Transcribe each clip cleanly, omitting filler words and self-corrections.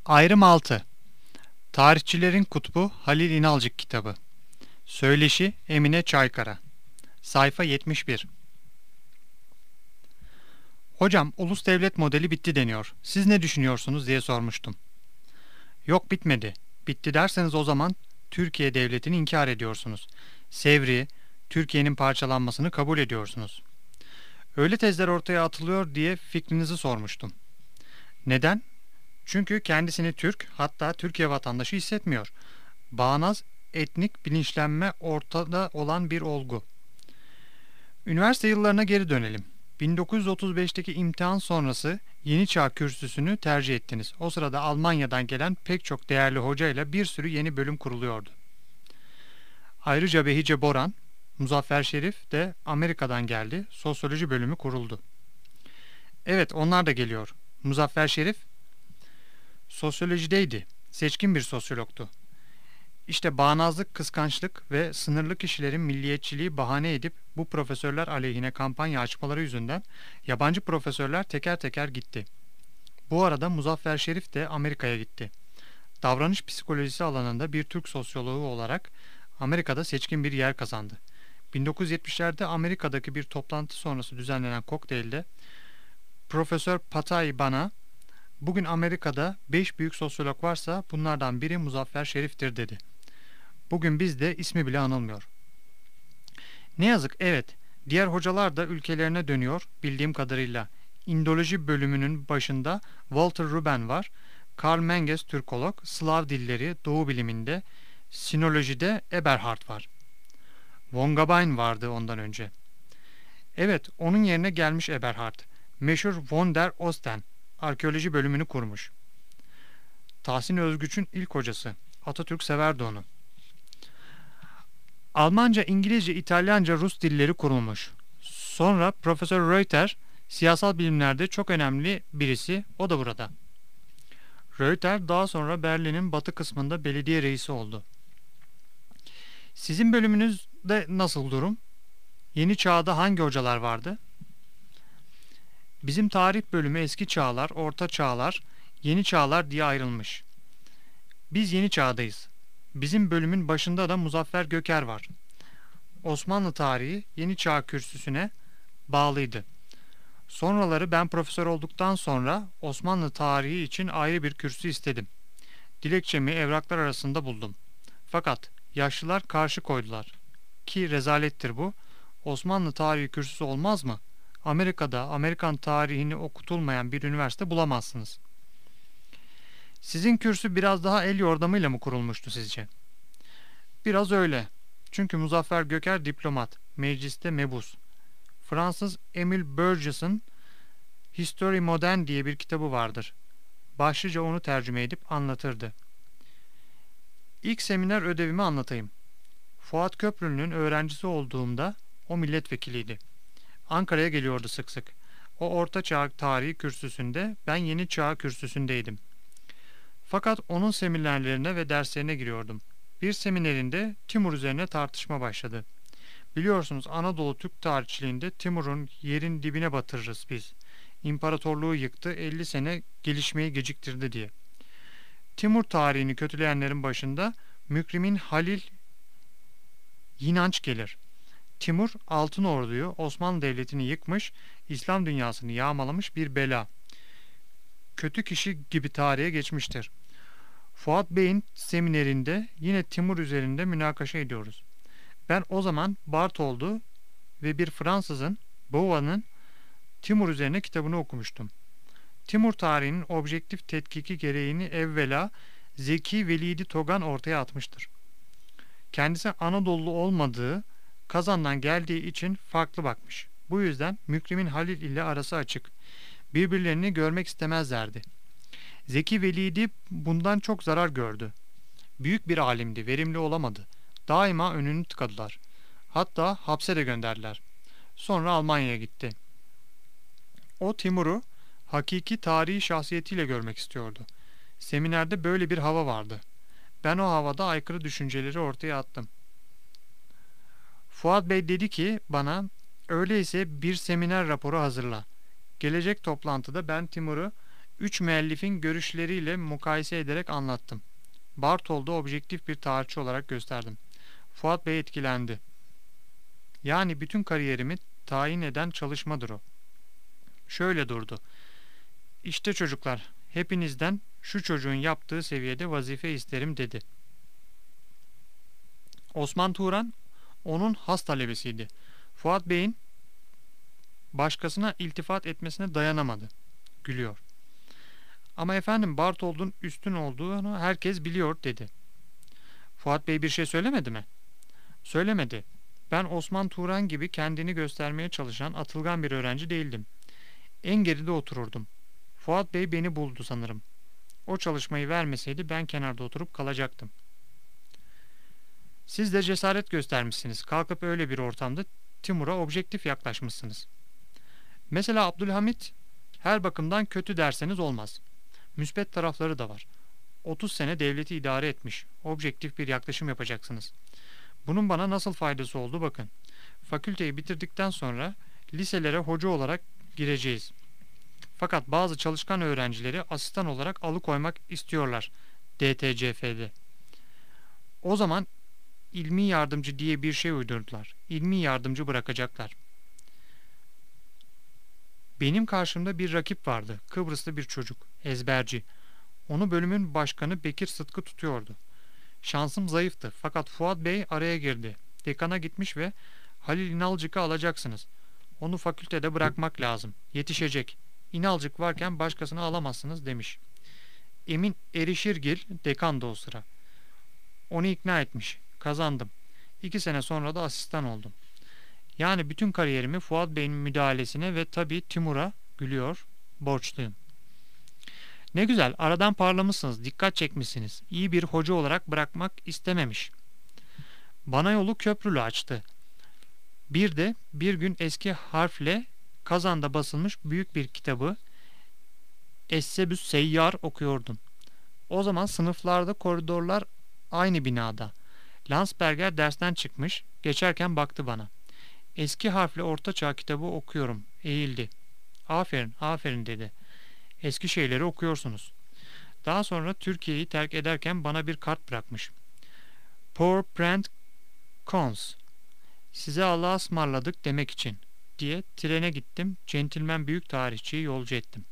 Ayrım 6. Tarihçilerin Kutbu Halil İnalcık kitabı. Söyleşi Emine Çaykara. Sayfa 71. Hocam, ulus devlet modeli bitti deniyor. Siz ne düşünüyorsunuz diye sormuştum. Yok, bitmedi. Bitti derseniz o zaman Türkiye devletini inkar ediyorsunuz. Sevri, Türkiye'nin parçalanmasını kabul ediyorsunuz. Öyle tezler ortaya atılıyor diye fikrinizi sormuştum. Neden? Çünkü kendisini Türk, hatta Türkiye vatandaşı hissetmiyor. Bağnaz etnik bilinçlenme ortada olan bir olgu. Üniversite yıllarına geri dönelim. 1935'teki imtihan sonrası Yeni Çağ kürsüsünü tercih ettiniz. O sırada Almanya'dan gelen pek çok değerli hocayla bir sürü yeni bölüm kuruluyordu. Ayrıca Behice Boran, Muzaffer Şerif de Amerika'dan geldi. Sosyoloji bölümü kuruldu. Evet, onlar da geliyor. Muzaffer Şerif sosyolojideydi. Seçkin bir sosyologtu. İşte bağnazlık, kıskançlık ve sınırlı kişilerin milliyetçiliği bahane edip bu profesörler aleyhine kampanya açmaları yüzünden yabancı profesörler teker teker gitti. Bu arada Muzaffer Şerif de Amerika'ya gitti. Davranış psikolojisi alanında bir Türk sosyoloğu olarak Amerika'da seçkin bir yer kazandı. 1970'lerde Amerika'daki bir toplantı sonrası düzenlenen kokteylde Profesör Patay bana "Bugün Amerika'da 5 büyük sosyolog varsa bunlardan biri Muzaffer Şerif'tir" dedi. Bugün bizde ismi bile anılmıyor. Ne yazık, evet. Diğer hocalar da ülkelerine dönüyor bildiğim kadarıyla. İndoloji bölümünün başında Walter Ruben var. Karl Menges Türkolog, Slav dilleri, Doğu biliminde, sinolojide Eberhard var. Von Gabain vardı ondan önce. Evet, onun yerine gelmiş Eberhard. Meşhur von der Osten, arkeoloji bölümünü kurmuş. Tahsin Özgüç'ün ilk hocası. Atatürk severdi onu. Almanca, İngilizce, İtalyanca, Rus dilleri kurulmuş. Sonra Profesör Reuter, siyasal bilimlerde çok önemli birisi, o da burada. Reuter daha sonra Berlin'in batı kısmında belediye reisi oldu. Sizin bölümünüzde nasıl durum? Yeni çağda hangi hocalar vardı? Bizim tarih bölümü eski çağlar, orta çağlar, yeni çağlar diye ayrılmış. Biz yeni çağdayız. Bizim bölümün başında da Muzaffer Göker var. Osmanlı tarihi Yeni Çağ kürsüsüne bağlıydı. Sonraları ben profesör olduktan sonra Osmanlı tarihi için ayrı bir kürsü istedim. Dilekçemi evraklar arasında buldum. Fakat yaşlılar karşı koydular. Ki rezalettir bu. Osmanlı tarihi kürsüsü olmaz mı? Amerika'da Amerikan tarihini okutulmayan bir üniversite bulamazsınız. Sizin kürsü biraz daha el yordamıyla mı kurulmuştu sizce? Biraz öyle. Çünkü Muzaffer Göker diplomat, mecliste mebus. Fransız Emile Burgess'ın History Moderne diye bir kitabı vardır. Başlıca onu tercüme edip anlatırdı. İlk seminer ödevimi anlatayım. Fuat Köprülü'nün öğrencisi olduğumda o milletvekiliydi. Ankara'ya geliyordu sık sık. O Orta Çağ tarihi kürsüsünde, ben Yeni Çağ kürsüsündeydim. Fakat onun seminerlerine ve derslerine giriyordum. Bir seminerinde Timur üzerine tartışma başladı. Biliyorsunuz Anadolu Türk tarihçiliğinde Timur'un yerin dibine batırırız biz. İmparatorluğu yıktı, 50 sene gelişmeyi geciktirdi diye. Timur tarihini kötüleyenlerin başında Mükrimin Halil Yinanç gelir. Timur Altın Ordu'yu, Osmanlı Devleti'ni yıkmış, İslam dünyasını yağmalamış bir bela. Kötü kişi gibi tarihe geçmiştir. Fuat Bey'in seminerinde yine Timur üzerinde münakaşa ediyoruz. Ben o zaman Barthol'du ve bir Fransızın, Beauvois'ın Timur üzerine kitabını okumuştum. Timur tarihinin objektif tetkiki gereğini evvela Zeki Velidi Togan ortaya atmıştır. Kendisi Anadolu olmadığı, Kazan'dan geldiği için farklı bakmış. Bu yüzden Mükrimin Halil ile arası açık. Birbirlerini görmek istemezlerdi. Zeki Velidi bundan çok zarar gördü. Büyük bir alimdi, verimli olamadı. Daima önünü tıkadılar. Hatta hapse de gönderdiler. Sonra Almanya'ya gitti. O Timur'u hakiki tarihi şahsiyetiyle görmek istiyordu. Seminerde böyle bir hava vardı. Ben o havada aykırı düşünceleri ortaya attım. Fuat Bey dedi ki bana, öyleyse bir seminer raporu hazırla. Gelecek toplantıda ben Timur'u Üç müellifin görüşleriyle mukayese ederek anlattım. Bartol'da objektif bir tarihçi olarak gösterdim. Fuat Bey etkilendi. Yani bütün kariyerimi tayin eden çalışmadır o. Şöyle durdu. İşte çocuklar, hepinizden şu çocuğun yaptığı seviyede vazife isterim dedi. Osman Turan onun has talebesiydi. Fuat Bey'in başkasına iltifat etmesine dayanamadı. Gülüyor. Ama efendim Bartol'un üstün olduğunu herkes biliyor dedi. Fuat Bey bir şey söylemedi mi? Söylemedi. Ben Osman Turan gibi kendini göstermeye çalışan atılgan bir öğrenci değildim. En geride otururdum. Fuat Bey beni buldu sanırım. O çalışmayı vermeseydi ben kenarda oturup kalacaktım. Siz de cesaret göstermişsiniz. Kalkıp öyle bir ortamda Timur'a objektif yaklaşmışsınız. Mesela Abdülhamit her bakımdan kötü derseniz olmaz. Müspet tarafları da var. 30 sene devleti idare etmiş. Objektif bir yaklaşım yapacaksınız. Bunun bana nasıl faydası oldu bakın. Fakülteyi bitirdikten sonra liselere hoca olarak gireceğiz. Fakat bazı çalışkan öğrencileri asistan olarak alıkoymak istiyorlar DTCF'de. O zaman ilmi yardımcı diye bir şey uydurdular. İlmi yardımcı bırakacaklar. Benim karşımda bir rakip vardı. Kıbrıslı bir çocuk. Ezberci. Onu bölümün başkanı Bekir Sıtkı tutuyordu. Şansım zayıftı. Fakat Fuat Bey araya girdi. Dekana gitmiş ve Halil İnalcık'ı alacaksınız. Onu fakültede bırakmak lazım. Yetişecek. İnalcık varken başkasını alamazsınız demiş. Emin Erişirgil dekandı o sıra. Onu ikna etmiş. Kazandım. 2 sene sonra da asistan oldum. Yani bütün kariyerimi Fuat Bey'in müdahalesine ve tabii Timur'a gülüyor, borçluyum. Ne güzel, aradan parlamışsınız, dikkat çekmişsiniz. İyi bir hoca olarak bırakmak istememiş. Bana yolu köprülü açtı. Bir de bir gün eski harfle Kazan'da basılmış büyük bir kitabı Essebüs Seyyar okuyordum. O zaman sınıflarda koridorlar aynı binada. Landsberger dersten çıkmış, geçerken baktı bana. Eski harfle ortaçağ kitabı okuyorum. Eğildi. Aferin, aferin dedi. Eski şeyleri okuyorsunuz. Daha sonra Türkiye'yi terk ederken bana bir kart bırakmış. Poor Brent Cons. Size Allah'a ısmarladık demek için diye trene gittim. Centilmen büyük tarihçiyi yolcu ettim.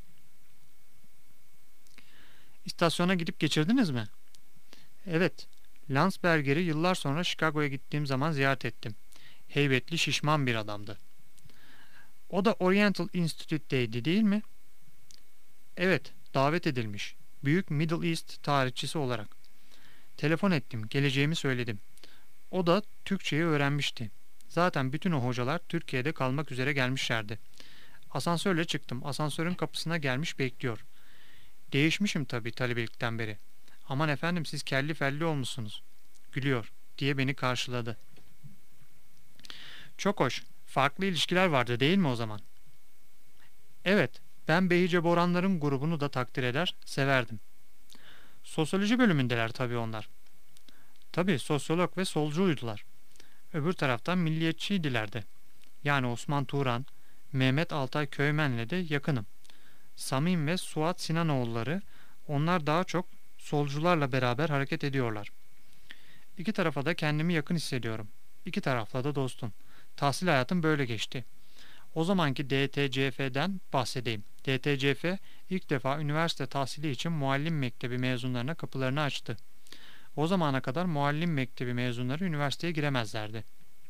İstasyona gidip geçirdiniz mi? Evet. Landsberger'i yıllar sonra Chicago'ya gittiğim zaman ziyaret ettim. Heybetli, şişman bir adamdı. O da Oriental Institute'deydi değil mi? Evet, davet edilmiş. Büyük Middle East tarihçisi olarak. Telefon ettim, geleceğimi söyledim. O da Türkçeyi öğrenmişti. Zaten bütün o hocalar Türkiye'de kalmak üzere gelmişlerdi. Asansörle çıktım. Asansörün kapısına gelmiş bekliyor. Değişmişim tabii talebelikten beri. Aman efendim siz kelli felli olmuşsunuz. Gülüyor diye beni karşıladı. Çok hoş. Farklı ilişkiler vardı değil mi o zaman? Evet. Ben Behice Boranların grubunu da takdir eder, severdim. Sosyoloji bölümündeler tabii onlar. Tabii sosyolog ve solcuydular. Öbür taraftan milliyetçiydiler de. Yani Osman Turan, Mehmet Altay Köymen'le de yakınım. Samim ve Suat Sinanoğulları, onlar daha çok solcularla beraber hareket ediyorlar. İki tarafa da kendimi yakın hissediyorum. İki tarafla da dostum. Tahsil hayatım böyle geçti. O zamanki DTCF'den bahsedeyim. DTCF ilk defa üniversite tahsili için muallim mektebi mezunlarına kapılarını açtı. O zamana kadar muallim mektebi mezunları üniversiteye giremezlerdi.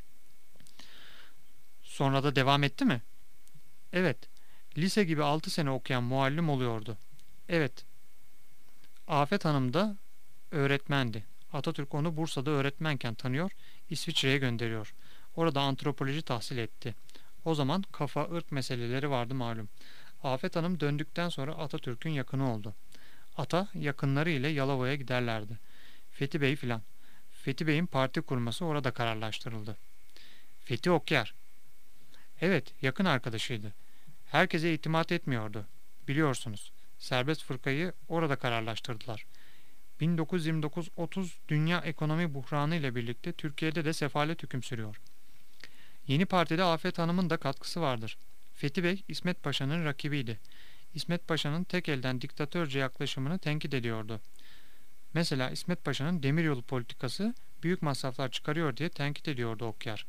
Sonra da devam etti mi? Evet. Lise gibi 6 sene okuyan muallim oluyordu. Evet. Afet Hanım da öğretmendi. Atatürk onu Bursa'da öğretmenken tanıyor, İsviçre'ye gönderiyor. Orada antropoloji tahsil etti. O zaman kafa ırk meseleleri vardı malum. Afet Hanım döndükten sonra Atatürk'ün yakını oldu. Ata yakınları ile Yalova'ya giderlerdi. Fethi Bey filan. Fethi Bey'in parti kurması orada kararlaştırıldı. Fethi Okyar. Evet, yakın arkadaşıydı. Herkese itimat etmiyordu. Biliyorsunuz. Serbest fırkayı orada kararlaştırdılar. 1929-30 dünya ekonomi buhranı ile birlikte Türkiye'de de sefalet hüküm sürüyor. Yeni partide Afet Hanım'ın da katkısı vardır. Fethi Bey, İsmet Paşa'nın rakibiydi. İsmet Paşa'nın tek elden diktatörce yaklaşımını tenkit ediyordu. Mesela İsmet Paşa'nın demiryolu politikası büyük masraflar çıkarıyor diye tenkit ediyordu Okyar.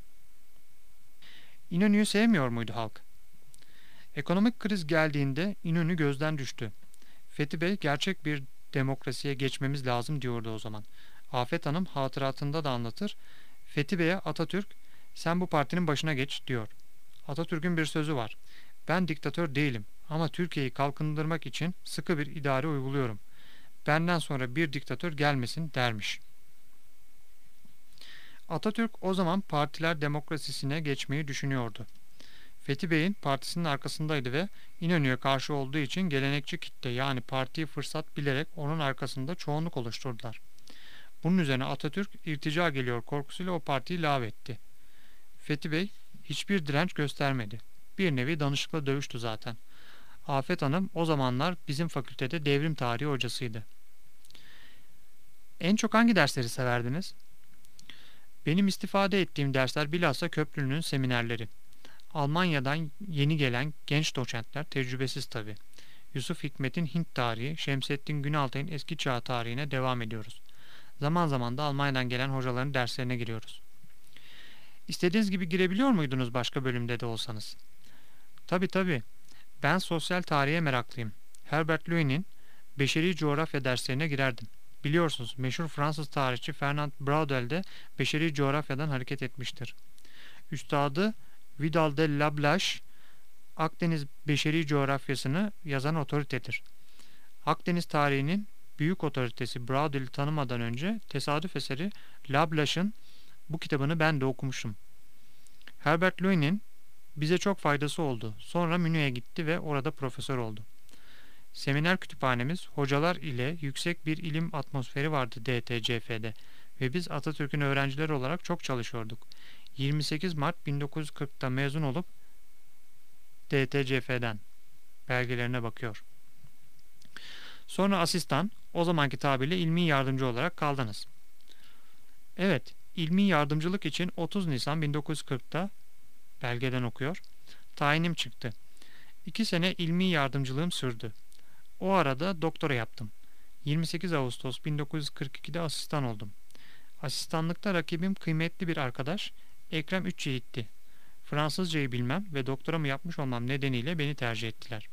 İnönü'yü sevmiyor muydu halk? Ekonomik kriz geldiğinde İnönü gözden düştü. Fethi Bey gerçek bir demokrasiye geçmemiz lazım diyordu o zaman. Afet Hanım hatıratında da anlatır. Fethi Bey'e Atatürk sen bu partinin başına geç diyor. Atatürk'ün bir sözü var. Ben diktatör değilim ama Türkiye'yi kalkındırmak için sıkı bir idare uyguluyorum. Benden sonra bir diktatör gelmesin dermiş. Atatürk o zaman partiler demokrasisine geçmeyi düşünüyordu. Fethi Bey'in partisinin arkasındaydı ve İnönü'ye karşı olduğu için gelenekçi kitle yani partiyi fırsat bilerek onun arkasında çoğunluk oluşturdular. Bunun üzerine Atatürk irtica geliyor korkusuyla o partiyi lağvetti. Fethi Bey hiçbir direnç göstermedi. Bir nevi danışıkla dövüştü zaten. Afet Hanım o zamanlar bizim fakültede devrim tarihi hocasıydı. En çok hangi dersleri severdiniz? Benim istifade ettiğim dersler bilhassa Köprülü'nün seminerleri. Almanya'dan yeni gelen genç doçentler tecrübesiz tabii. Yusuf Hikmet'in Hint tarihi, Şemsettin Günaltay'ın eski çağ tarihine devam ediyoruz. Zaman zaman da Almanya'dan gelen hocaların derslerine giriyoruz. İstediğiniz gibi girebiliyor muydunuz başka bölümde de olsanız? Tabii tabii. Ben sosyal tarihe meraklıyım. Herbert Louis'nin beşeri coğrafya derslerine girerdim. Biliyorsunuz meşhur Fransız tarihçi Fernand Braudel de beşeri coğrafyadan hareket etmiştir. Üstadı Vidal de Lablache, Akdeniz beşeri coğrafyasını yazan otoritedir. Akdeniz tarihinin büyük otoritesi Braudel'i tanımadan önce tesadüf eseri Lablache'ın bu kitabını ben de okumuşum. Herbert Louis'nin bize çok faydası oldu. Sonra Münih'e gitti ve orada profesör oldu. Seminer kütüphanemiz hocalar ile yüksek bir ilim atmosferi vardı DTCF'de ve biz Atatürk'ün öğrencileri olarak çok çalışıyorduk. 28 Mart 1940'ta mezun olup DTCF'den belgelerine bakıyor. Sonra asistan, o zamanki tabirle ilmi yardımcı olarak kaldınız. Evet, ilmi yardımcılık için 30 Nisan 1940'ta belgeden okuyor. Tayinim çıktı. 2 sene ilmi yardımcılığım sürdü. O arada doktora yaptım. 28 Ağustos 1942'de asistan oldum. Asistanlıkta rakibim kıymetli bir arkadaş Ekrem Üçyiğit'ti. Fransızcayı bilmem ve doktoramı yapmış olmam nedeniyle beni tercih ettiler.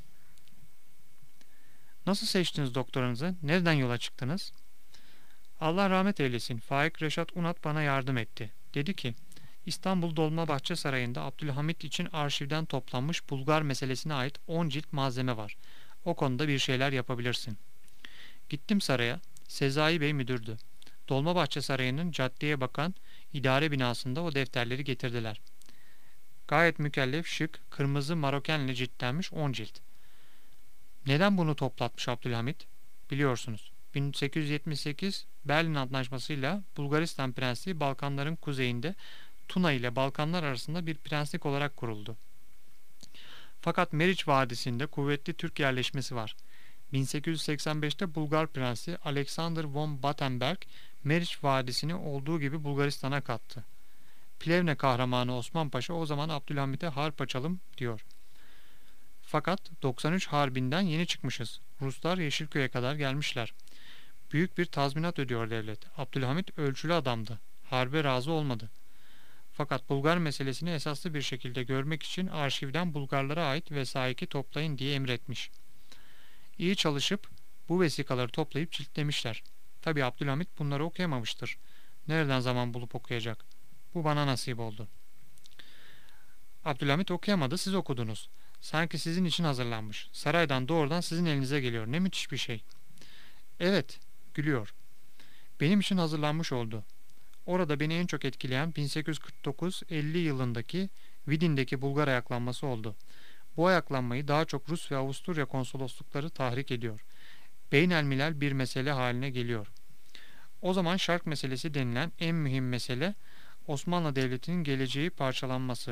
Nasıl seçtiniz doktoranızı? Nereden yola çıktınız? Allah rahmet eylesin. Faik Reşat Unat bana yardım etti. Dedi ki, İstanbul Dolmabahçe Sarayı'nda Abdülhamit için arşivden toplanmış Bulgar meselesine ait 10 cilt malzeme var. O konuda bir şeyler yapabilirsin. Gittim saraya. Sezai Bey müdürdü. Dolmabahçe Sarayı'nın caddeye bakan idare binasında o defterleri getirdiler. Gayet mükellef, şık, kırmızı marokenle ciltlenmiş 10 cilt. Neden bunu toplatmış Abdülhamit? Biliyorsunuz. 1878 Berlin Antlaşması'yla Bulgaristan Prensliği Balkanların kuzeyinde Tuna ile Balkanlar arasında bir prenslik olarak kuruldu. Fakat Meriç Vadisi'nde kuvvetli Türk yerleşmesi var. 1885'te Bulgar Prensi Alexander von Battenberg Meriç Vadisi'ni olduğu gibi Bulgaristan'a kattı. Plevne kahramanı Osman Paşa o zaman Abdülhamit'e harp açalım diyor. Fakat 93 Harbi'nden yeni çıkmışız. Ruslar Yeşilköy'e kadar gelmişler. Büyük bir tazminat ödüyor devlet. Abdülhamit ölçülü adamdı. Harbe razı olmadı. Fakat Bulgar meselesini esaslı bir şekilde görmek için arşivden Bulgarlara ait vesaiki toplayın diye emretmiş. İyi çalışıp bu vesikaları toplayıp ciltlemişler. Tabi Abdülhamit bunları okuyamamıştır. Nereden zaman bulup okuyacak? Bu bana nasip oldu. Abdülhamit okuyamadı, siz okudunuz. Sanki sizin için hazırlanmış. Saraydan doğrudan sizin elinize geliyor. Ne müthiş bir şey. Evet, gülüyor. Benim için hazırlanmış oldu. Orada beni en çok etkileyen 1849-50 yılındaki Vidin'deki Bulgar ayaklanması oldu. Bu ayaklanmayı daha çok Rus ve Avusturya konsoloslukları tahrik ediyor. Beynelmilel bir mesele haline geliyor. O zaman Şark meselesi denilen en mühim mesele Osmanlı Devleti'nin geleceği parçalanması.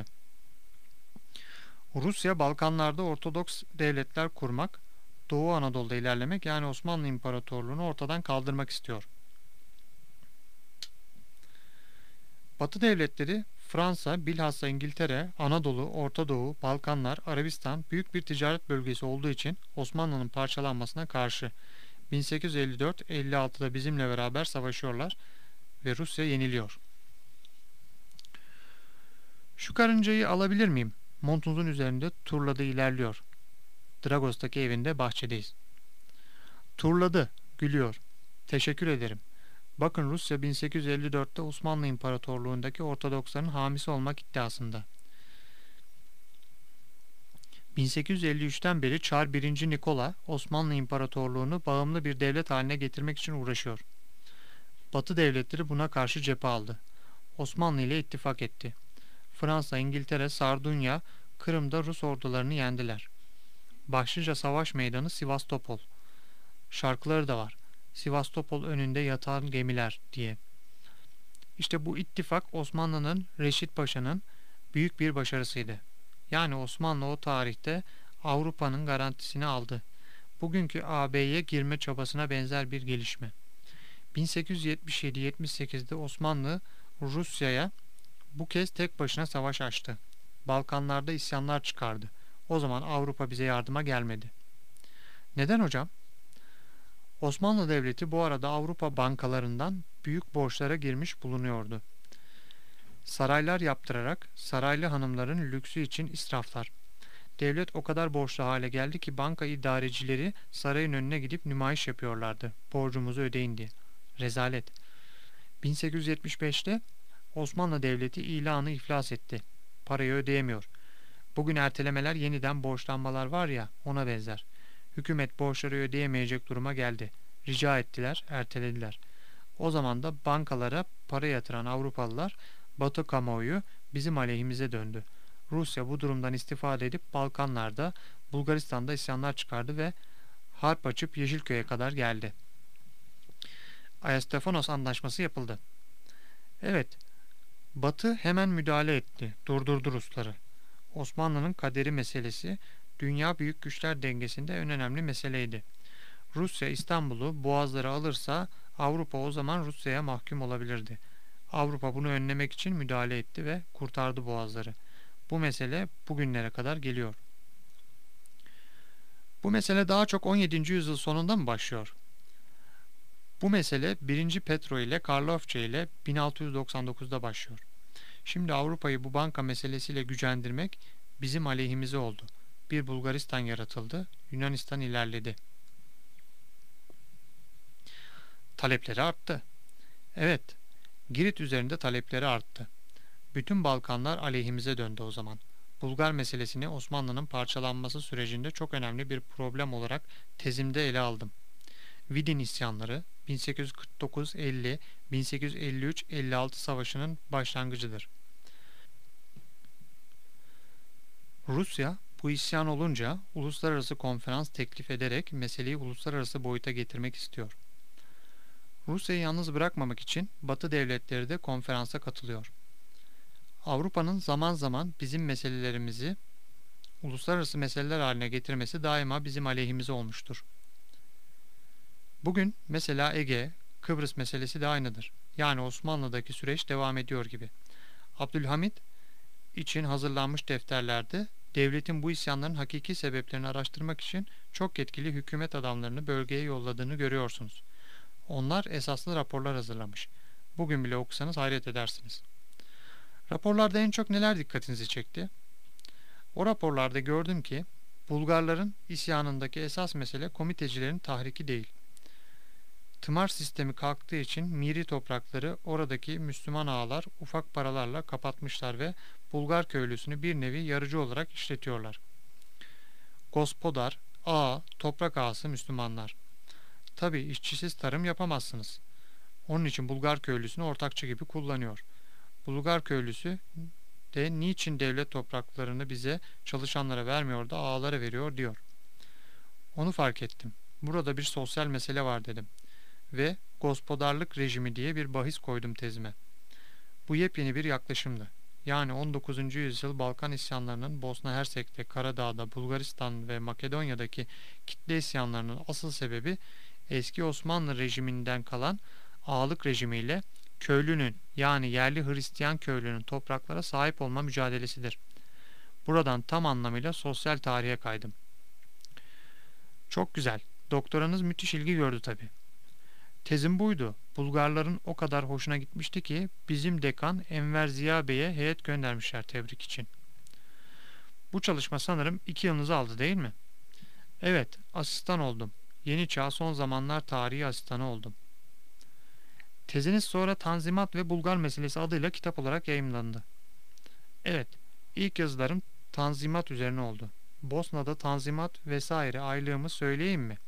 Rusya Balkanlarda Ortodoks devletler kurmak, Doğu Anadolu'da ilerlemek yani Osmanlı İmparatorluğu'nu ortadan kaldırmak istiyor. Batı devletleri Fransa, bilhassa İngiltere, Anadolu, Orta Doğu, Balkanlar, Arabistan büyük bir ticaret bölgesi olduğu için Osmanlı'nın parçalanmasına karşı 1854-56'da bizimle beraber savaşıyorlar ve Rusya yeniliyor. Şu karıncayı alabilir miyim? Montunuzun üzerinde turladı ilerliyor. Dragos'taki evinde bahçedeyiz. Turladı, gülüyor. Teşekkür ederim. Bakın Rusya 1854'te Osmanlı İmparatorluğundaki Ortodoksların hamisi olmak iddiasında. 1853'ten beri Çar 1. Nikola Osmanlı İmparatorluğunu bağımlı bir devlet haline getirmek için uğraşıyor. Batı devletleri buna karşı cephe aldı. Osmanlı ile ittifak etti. Fransa, İngiltere, Sardunya, Kırım'da Rus ordularını yendiler. Başlıca savaş meydanı Sivastopol. Şarkıları da var. Sivastopol önünde yatan gemiler diye. İşte bu ittifak Osmanlı'nın Reşit Paşa'nın büyük bir başarısıydı. Yani Osmanlı o tarihte Avrupa'nın garantisini aldı. Bugünkü AB'ye girme çabasına benzer bir gelişme. 1877-78'de Osmanlı Rusya'ya bu kez tek başına savaş açtı. Balkanlarda isyanlar çıkardı. O zaman Avrupa bize yardıma gelmedi. Neden hocam? Osmanlı Devleti bu arada Avrupa bankalarından büyük borçlara girmiş bulunuyordu. Saraylar yaptırarak saraylı hanımların lüksü için israflar. Devlet o kadar borçlu hale geldi ki banka idarecileri sarayın önüne gidip nümayiş yapıyorlardı. Borcumuzu ödeyin diye. Rezalet. 1875'te Osmanlı Devleti ilanı iflas etti. Parayı ödeyemiyor. Bugün ertelemeler yeniden borçlanmalar var ya ona benzer. Hükümet borçları ödeyemeyecek duruma geldi. Rica ettiler, ertelediler. O zaman da bankalara para yatıran Avrupalılar Batı kamuoyu bizim aleyhimize döndü. Rusya bu durumdan istifade edip Balkanlarda, Bulgaristan'da isyanlar çıkardı ve harp açıp Yeşilköy'e kadar geldi. Ayastefanos Antlaşması yapıldı. Evet, Batı hemen müdahale etti, durdurdu Rusları. Osmanlı'nın kaderi meselesi dünya büyük güçler dengesinde en önemli meseleydi. Rusya İstanbul'u, Boğazları alırsa Avrupa o zaman Rusya'ya mahkum olabilirdi. Avrupa bunu önlemek için müdahale etti ve kurtardı Boğazları. Bu mesele bugünlere kadar geliyor. Bu mesele daha çok 17. yüzyıl sonunda mı başlıyor? Bu mesele 1. Petro ile Karlofça ile 1699'da başlıyor. Şimdi Avrupa'yı bu banka meselesiyle gücendirmek bizim aleyhimize oldu. Bir Bulgaristan yaratıldı, Yunanistan ilerledi. Talepleri arttı. Evet, Girit üzerinde talepleri arttı. Bütün Balkanlar aleyhimize döndü o zaman. Bulgar meselesini Osmanlı'nın parçalanması sürecinde çok önemli bir problem olarak tezimde ele aldım. Vidin isyanları 1849-50, 1853-56 savaşının başlangıcıdır. Rusya bu isyan olunca uluslararası konferans teklif ederek meseleyi uluslararası boyuta getirmek istiyor. Rusya'yı yalnız bırakmamak için Batı devletleri de konferansa katılıyor. Avrupa'nın zaman zaman bizim meselelerimizi uluslararası meseleler haline getirmesi daima bizim aleyhimize olmuştur. Bugün mesela Ege, Kıbrıs meselesi de aynıdır. Yani Osmanlı'daki süreç devam ediyor gibi. Abdülhamit için hazırlanmış defterlerde devletin bu isyanların hakiki sebeplerini araştırmak için çok yetkili hükümet adamlarını bölgeye yolladığını görüyorsunuz. Onlar esaslı raporlar hazırlamış. Bugün bile okusanız hayret edersiniz. Raporlarda en çok neler dikkatinizi çekti? O raporlarda gördüm ki Bulgarların isyanındaki esas mesele komitecilerin tahriki değil. Tımar sistemi kalktığı için miri toprakları oradaki Müslüman ağalar ufak paralarla kapatmışlar ve Bulgar köylüsünü bir nevi yarıcı olarak işletiyorlar. Gospodar, ağa, toprak ağası Müslümanlar. Tabi işçisiz tarım yapamazsınız. Onun için Bulgar köylüsünü ortakçı gibi kullanıyor. Bulgar köylüsü de niçin devlet topraklarını bize çalışanlara vermiyor da ağalara veriyor diyor. Onu fark ettim. Burada bir sosyal mesele var dedim. Ve gospodarlık rejimi diye bir bahis koydum tezime. Bu yepyeni bir yaklaşımdı. Yani 19. yüzyıl Balkan isyanlarının Bosna Hersek'te, Karadağ'da, Bulgaristan ve Makedonya'daki kitle isyanlarının asıl sebebi eski Osmanlı rejiminden kalan ağalık rejimiyle Köylünün yani yerli Hristiyan köylünün topraklara sahip olma mücadelesidir. Buradan tam anlamıyla sosyal tarihe kaydım. Çok güzel. Doktoranız müthiş ilgi gördü tabii. Tezim buydu. Bulgarların o kadar hoşuna gitmişti ki bizim dekan Enver Ziya Bey'e heyet göndermişler tebrik için. Bu çalışma sanırım 2 yılınızı aldı değil mi? Evet, asistan oldum. Yeni Çağ Son Zamanlar Tarihi asistanı oldum. Teziniz sonra Tanzimat ve Bulgar Meselesi adıyla kitap olarak yayımlandı. Evet, ilk yazılarım Tanzimat üzerine oldu. Bosna'da Tanzimat vesaire aylığımı söyleyeyim mi?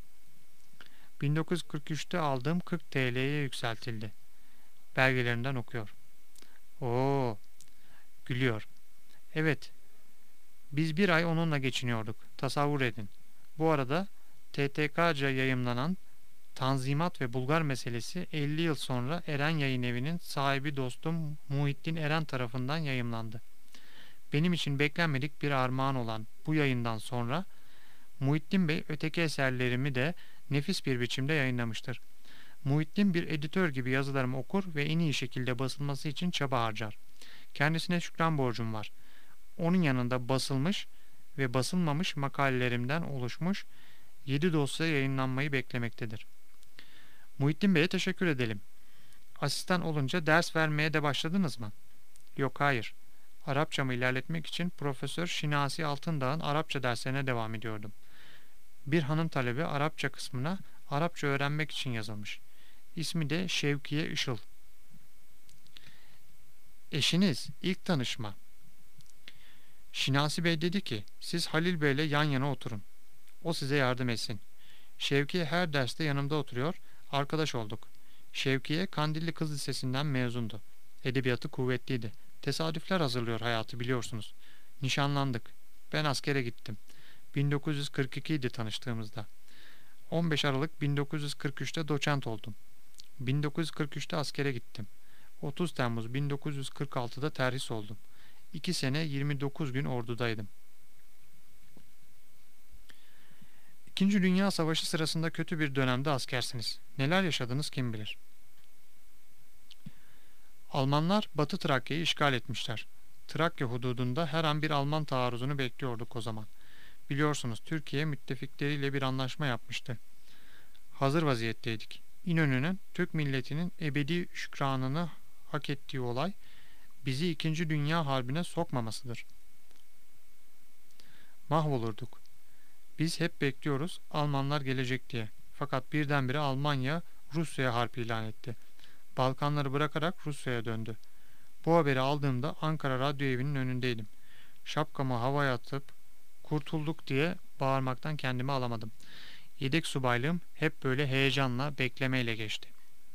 1943'te aldığım 40 TL'ye yükseltildi. Belgelerinden okuyor. Oo, gülüyor. Evet, biz bir ay onunla geçiniyorduk. Tasavvur edin. Bu arada TTK'ca yayımlanan Tanzimat ve Bulgar Meselesi 50 yıl sonra Eren Yayın Evi'nin sahibi dostum Muhittin Eren tarafından yayımlandı. Benim için beklenmedik bir armağan olan bu yayından sonra Muhittin Bey öteki eserlerimi de nefis bir biçimde yayınlamıştır. Muhittin bir editör gibi yazılarımı okur ve en iyi şekilde basılması için çaba harcar. Kendisine şükran borcum var. Onun yanında basılmış ve basılmamış makalelerimden oluşmuş 7 dosya yayınlanmayı beklemektedir. Muhittin Bey'e teşekkür edelim. Asistan olunca ders vermeye de başladınız mı? Yok, hayır. Arapçamı ilerletmek için Profesör Şinasi Altındağ'ın Arapça derslerine devam ediyordum. Bir hanım talebi Arapça kısmına Arapça öğrenmek için yazılmış. İsmi de Şevkiye Işıl. Eşiniz, ilk tanışma. Şinasi Bey dedi ki, siz Halil Bey'le yan yana oturun. O size yardım etsin. Şevkiye her derste yanımda oturuyor, arkadaş olduk. Şevkiye Kandilli Kız Lisesi'nden mezundu. Edebiyatı kuvvetliydi. Tesadüfler hazırlıyor hayatı biliyorsunuz. Nişanlandık. Ben askere gittim. 1942 idi tanıştığımızda. 15 Aralık 1943'te doçent oldum. 1943'te askere gittim. 30 Temmuz 1946'da terhis oldum. 2 sene 29 gün ordudaydım. İkinci Dünya Savaşı sırasında kötü bir dönemde askersiniz. Neler yaşadınız kim bilir. Almanlar Batı Trakya'yı işgal etmişler. Trakya hududunda her an bir Alman taarruzunu bekliyorduk o zaman. Biliyorsunuz Türkiye müttefikleriyle bir anlaşma yapmıştı. Hazır vaziyetteydik. İnönü'nün Türk milletinin ebedi şükranını hak ettiği olay bizi 2. Dünya Harbi'ne sokmamasıdır. Mahvolurduk. Biz hep bekliyoruz Almanlar gelecek diye. Fakat birdenbire Almanya Rusya'ya harp ilan etti. Balkanları bırakarak Rusya'ya döndü. Bu haberi aldığımda Ankara Radyo Evi'nin önündeydim. Şapkamı havaya atıp kurtulduk diye bağırmaktan kendimi alamadım. Yedek subaylığım hep böyle heyecanla, beklemeyle geçti.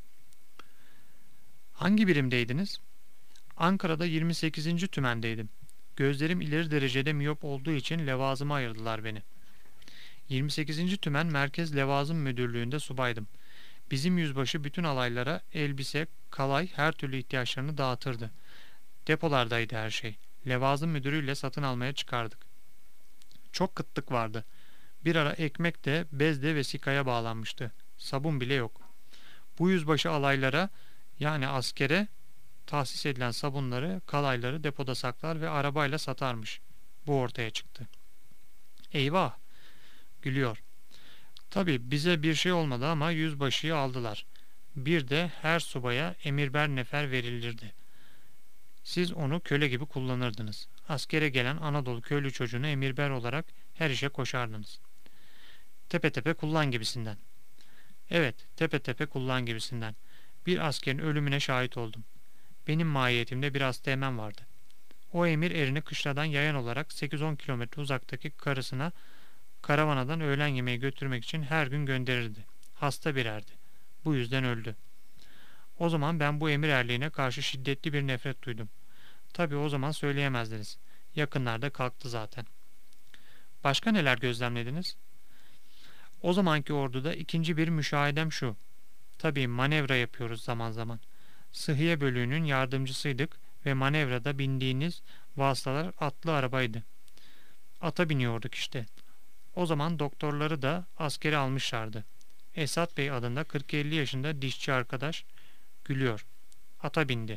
Hangi birimdeydiniz? Ankara'da 28. tümendeydim. Gözlerim ileri derecede miyop olduğu için levazıma ayırdılar beni. 28. Tümen Merkez Levazım Müdürlüğü'nde subaydım. Bizim yüzbaşı bütün alaylara elbise, kalay her türlü ihtiyaçlarını dağıtırdı. Depolardaydı her şey. Levazım müdürüyle satın almaya çıkardık. Çok kıtlık vardı. Bir ara ekmek de bez de vesikaya bağlanmıştı. Sabun bile yok. Bu yüzbaşı alaylara yani askere tahsis edilen sabunları, kalayları depoda saklar ve arabayla satarmış. Bu ortaya çıktı. Eyvah! Gülüyor. Tabii bize bir şey olmadı ama yüzbaşıyı aldılar. Bir de her subaya emirber nefer verilirdi. Siz onu köle gibi kullanırdınız. Askere gelen Anadolu köylü çocuğunu emirber olarak her işe koşardınız. Tepe tepe kullan gibisinden. Evet, tepe tepe kullan gibisinden. Bir askerin ölümüne şahit oldum. Benim mahiyetimde bir asteğmen vardı. O emir erini kışladan yayan olarak 8-10 kilometre uzaktaki karısına karavanadan öğlen yemeği götürmek için her gün gönderirdi. Hasta birerdi. Bu yüzden öldü. O zaman ben bu emir erliğine karşı şiddetli bir nefret duydum. Tabii o zaman söyleyemezdiniz. Yakınlarda kalktı zaten. Başka neler gözlemlediniz? O zamanki orduda ikinci bir müşahedem şu. Tabii manevra yapıyoruz zaman zaman. Sıhhiye bölüğünün yardımcısıydık ve manevrada bindiğiniz vasıtalar atlı arabaydı. Ata biniyorduk işte. O zaman doktorları da askere almışlardı. Esat Bey adında 40-50 yaşında dişçi arkadaş gülüyor. Ata bindi.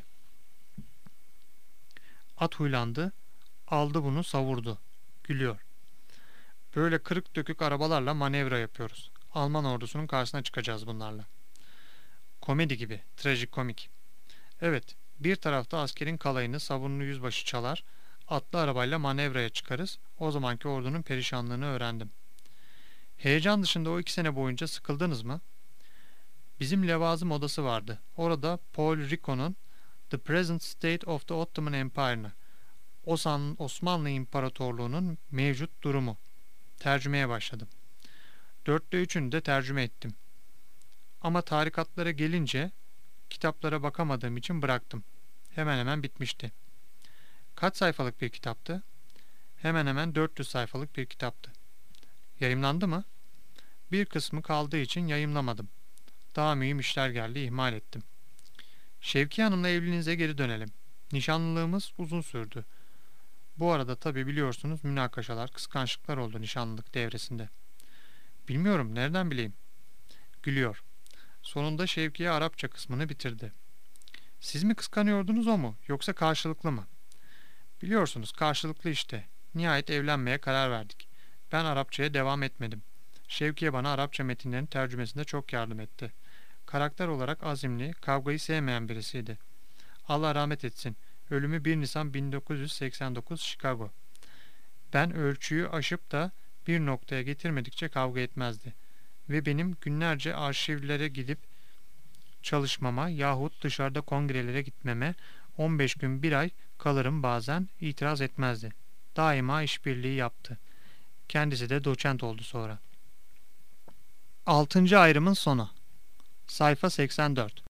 At huylandı, aldı bunu savurdu. Gülüyor. Böyle kırık dökük arabalarla manevra yapıyoruz. Alman ordusunun karşısına çıkacağız bunlarla. Komedi gibi, trajikomik. Evet, bir tarafta askerin kalayını sabunlu yüzbaşı çalar, atlı arabayla manevraya çıkarız. O zamanki ordunun perişanlığını öğrendim. Heyecan dışında o 2 sene boyunca sıkıldınız mı? Bizim levazım odası vardı. Orada Paul Ricoeur'un The Present State of the Ottoman Empire'ını, Osmanlı İmparatorluğu'nun mevcut durumu tercümeye başladım. 3'ünü de tercüme ettim. Ama tarikatlara gelince kitaplara bakamadığım için bıraktım. Hemen hemen bitmişti. Kaç sayfalık bir kitaptı? Hemen hemen 400 sayfalık bir kitaptı. Yayımlandı mı? Bir kısmı kaldığı için yayımlamadım. Daha mühim işler geldi, ihmal ettim. Şevki Hanım'la evliliğinize geri dönelim. Nişanlılığımız uzun sürdü. Bu arada tabi biliyorsunuz münakaşalar, kıskançlıklar oldu nişanlılık devresinde. Bilmiyorum, nereden bileyim? Gülüyor. Sonunda Şevki'ye Arapça kısmını bitirdi. Siz mi kıskanıyordunuz o mu, yoksa karşılıklı mı? Biliyorsunuz karşılıklı işte. Nihayet evlenmeye karar verdik. Ben Arapçaya devam etmedim. Şevkiye bana Arapça metinlerin tercümesinde çok yardım etti. Karakter olarak azimli, kavgayı sevmeyen birisiydi. Allah rahmet etsin. Ölümü 1 Nisan 1989 Chicago. Ben ölçüyü aşıp da bir noktaya getirmedikçe kavga etmezdi. Ve benim günlerce arşivlere gidip çalışmama yahut dışarıda kongrelere gitmeme 15 gün bir ay kalırım bazen itiraz etmezdi. Daima işbirliği yaptı. Kendisi de doçent oldu sonra. 6. ayrımın sonu. Sayfa 84.